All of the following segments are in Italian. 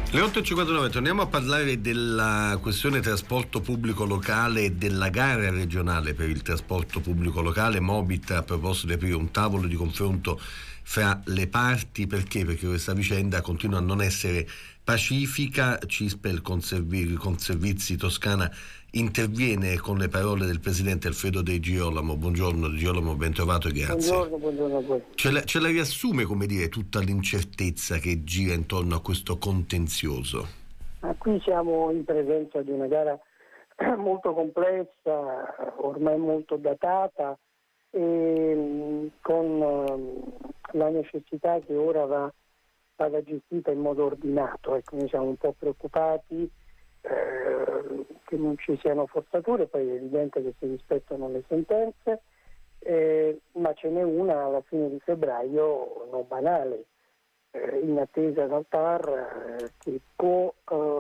Le 8.59, torniamo a parlare della questione trasporto pubblico locale e della gara regionale per il trasporto pubblico locale. Mobit ha proposto di aprire un tavolo di confronto fra le parti. Perché? Perché questa vicenda continua a non essere pacifica. CISPEL Conservizi Toscana interviene con le parole del presidente Alfredo De Girolamo. Buongiorno De Girolamo, ben trovato e grazie. Buongiorno a voi. Ce la riassume, come dire, tutta l'incertezza che gira intorno a questo contenzioso? Ma qui siamo in presenza di una gara molto complessa, ormai molto datata, e con la necessità che ora vada gestita in modo ordinato. Ecco, noi siamo un po' preoccupati che non ci siano forzature, poi è evidente che si rispettano le sentenze, ma ce n'è una alla fine di febbraio non banale, in attesa dal TAR, che può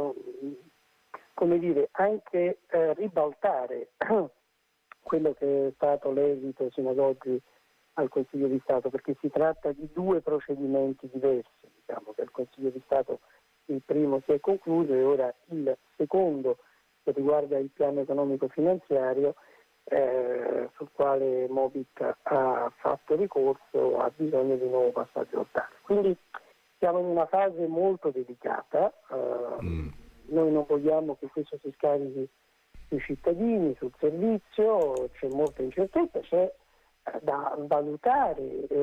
anche ribaltare quello che è stato l'esito sino ad oggi al Consiglio di Stato, perché si tratta di due procedimenti diversi. Diciamo che al Consiglio di Stato il primo si è concluso e ora il secondo, che riguarda il piano economico finanziario, sul quale Mobit ha fatto ricorso, ha bisogno di un nuovo passaggio al TAR. Quindi siamo in una fase molto delicata, noi non vogliamo che questo si scarichi sui cittadini, sul servizio, c'è molta incertezza, c'è da valutare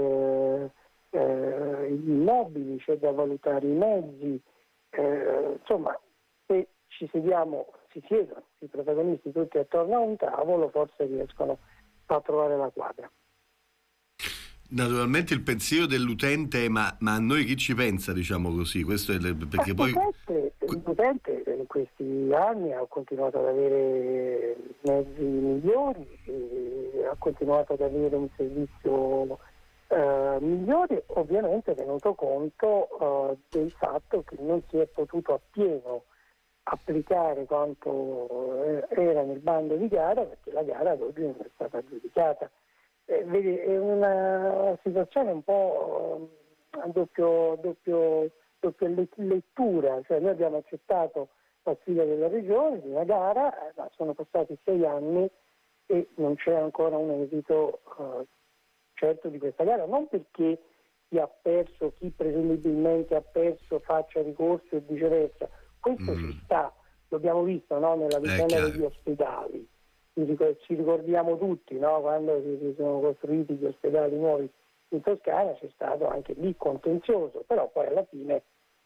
gli immobili, c'è da valutare i mezzi, insomma, se si siedono i protagonisti tutti attorno a un tavolo, forse riescono a trovare la quadra. Naturalmente il pensiero dell'utente è ma a noi chi ci pensa, diciamo così, questo è perché poi l'utente in questi anni ha continuato ad avere mezzi migliori, ha continuato ad avere un servizio migliore, ovviamente tenuto conto del fatto che non si è potuto appieno applicare quanto era nel bando di gara, perché la gara ad oggi non è stata aggiudicata. Vedi, è una situazione un po' a doppia lettura, cioè noi abbiamo accettato la sfida della regione di una gara, ma sono passati 6 anni e non c'è ancora un esito certo di questa gara, non perché chi ha perso, chi presumibilmente ha perso faccia ricorso e viceversa. Questo ci sta, l'abbiamo visto, no? Nella vicenda degli ospedali. Ci ricordiamo tutti, no? Quando si sono costruiti gli ospedali nuovi in Toscana c'è stato anche lì contenzioso, però poi alla fine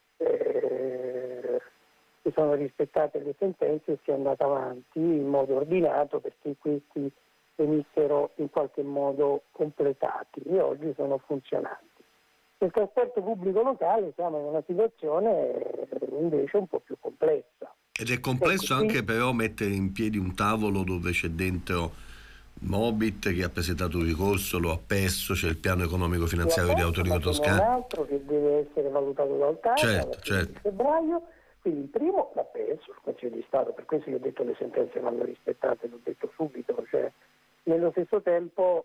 si sono rispettate le sentenze e si è andata avanti in modo ordinato perché questi venissero in qualche modo completati e oggi sono funzionanti. Nel trasporto pubblico locale siamo in una situazione invece un po' più complessa. Ed è complesso anche però mettere in piedi un tavolo dove c'è dentro Mobit che ha presentato un ricorso, lo ha perso, c'è il piano economico finanziario di Autolinea Toscana. C'è un altro che deve essere valutato dal TAR certo. Di febbraio, quindi il primo l'ha perso il Consiglio di Stato, per questo io ho detto le sentenze vanno rispettate, l'ho detto subito, cioè nello stesso tempo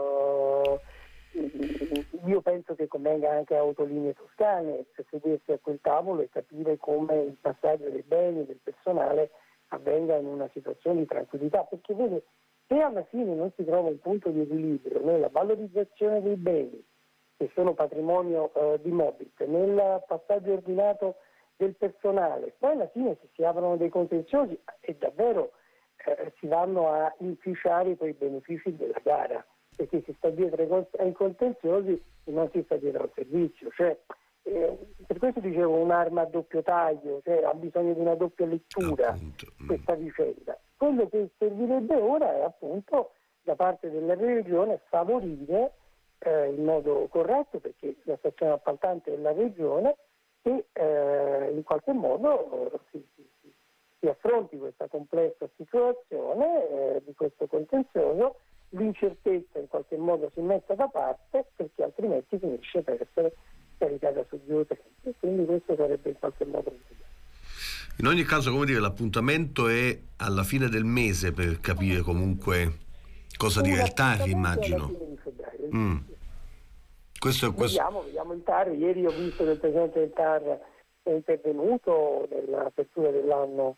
io penso che convenga anche a Autolinee Toscane sedersi a quel tavolo e capire come il passaggio dei beni e del personale avvenga in una situazione di tranquillità, perché vede, se alla fine non si trova un punto di equilibrio nella valorizzazione dei beni che sono patrimonio di Mobit, nel passaggio ordinato del personale, poi alla fine se si aprono dei contenziosi e davvero si vanno a inficiare quei benefici della gara, perché si sta dietro ai contenziosi e non si sta dietro al servizio. Cioè, per questo dicevo un'arma a doppio taglio, cioè ha bisogno di una doppia lettura questa vicenda. Quello che servirebbe ora è appunto da parte della regione favorire in modo corretto, perché la stazione appaltante è la regione, e in qualche modo si affronti questa complessa situazione di questo contenzioso, l'incertezza in qualche modo si metta da parte, perché altrimenti finisce per essere caricata sugli utenti, quindi questo sarebbe in qualche modo utile. In ogni caso, come dire, l'appuntamento è alla fine del mese per capire comunque cosa dire il TAR, immagino. Alla fine di febbraio. Questo. Vediamo il TAR. Ieri ho visto che il presidente del TAR è intervenuto nell'apertura dell'anno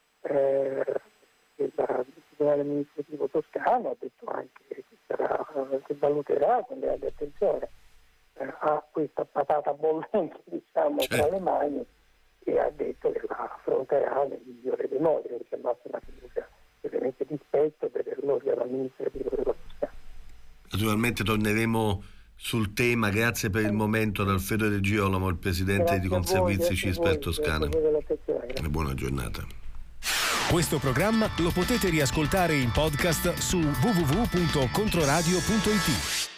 del Tribunale Amministrativo Toscano, ha detto anche che valuterà con grande attenzione a questa patata bollente, diciamo, tra le mani, e ha detto che la affronterà nel migliore dei modi, perché c'è massima fiducia, ovviamente rispetto per l'organo amministrativo della Toscana. Naturalmente torneremo sul tema. Grazie per il momento ad Alfredo De Girolamo, il presidente di Conservizi CISPER Toscana. E buona giornata. Questo programma lo potete riascoltare in podcast su www.controradio.it.